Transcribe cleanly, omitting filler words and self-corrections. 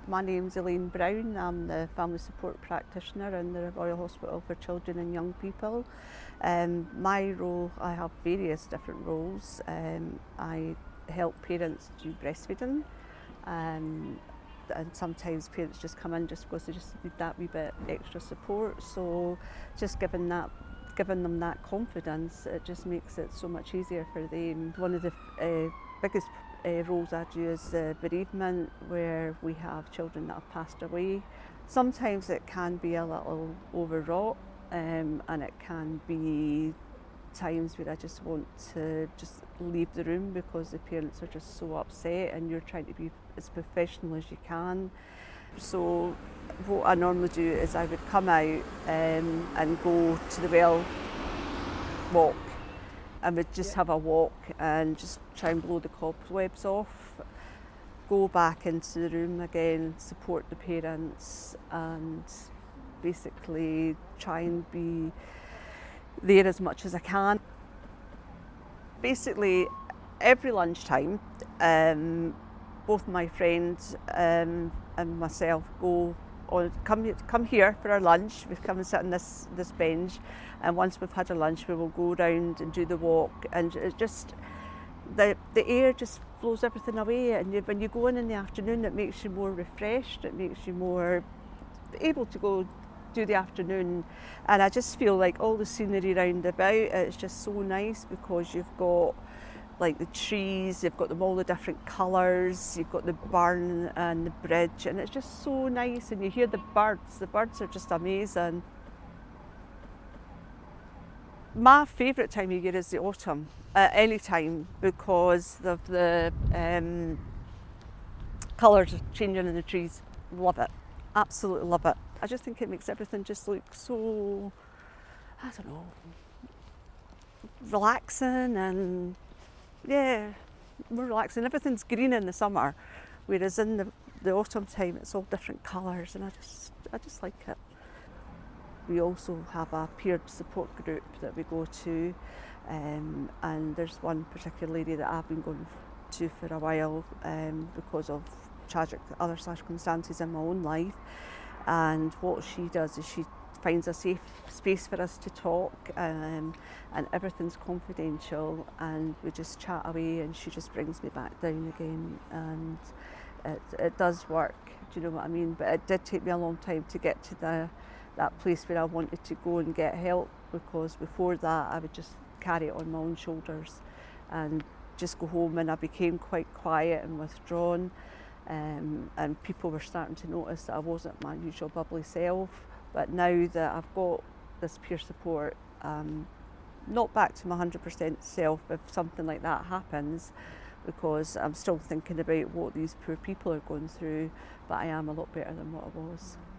My name's Elaine Brown. I'm the family support practitioner in the Royal Hospital for Children and Young People. My role, I have various different roles. I help parents do breastfeeding, and sometimes parents just come in just because they just need that wee bit extra support. So just giving them that confidence, it just makes it so much easier for them. One of the biggest roles I do is bereavement, where we have children that have passed away. Sometimes it can be a little overwrought, and it can be times where I just want to just leave the room because the parents are just so upset and you're trying to be as professional as you can. So what I normally do is I would come out and go to the well walk, and we'd just have a walk and just try and blow the cobwebs off, go back into the room again, support the parents, and basically try and be there as much as I can. Basically, every lunchtime, both my friend and myself come here for our lunch. We come and sit on this bench, and once we've had our lunch, we will go round and do the walk. And it's just the air just blows everything away. And when you go in the afternoon, it makes you more refreshed. It makes you more able to go do the afternoon. And I just feel like all the scenery round about, it's just so nice because you've got like the trees, you've got them all the different colours, you've got the barn and the bridge, and it's just so nice. And you hear the birds are just amazing. My favourite time of year is the autumn, any time, because of the colours changing in the trees. Love it, absolutely love it. I just think it makes everything just look so, I don't know, relaxing, and yeah, more relaxing. Everything's green in the summer, whereas in the autumn time it's all different colours, and I just like it. We also have a peer support group that we go to, and there's one particular lady that I've been going to for a while because of tragic other circumstances in my own life. And what she does is she finds a safe space for us to talk, and everything's confidential, and we just chat away, and she just brings me back down again, and it does work, do you know what I mean? But it did take me a long time to get to that place where I wanted to go and get help, because before that I would just carry it on my own shoulders and just go home, and I became quite quiet and withdrawn. And people were starting to notice that I wasn't my usual bubbly self. But now that I've got this peer support, not back to my 100% self if something like that happens, because I'm still thinking about what these poor people are going through, but I am a lot better than what I was.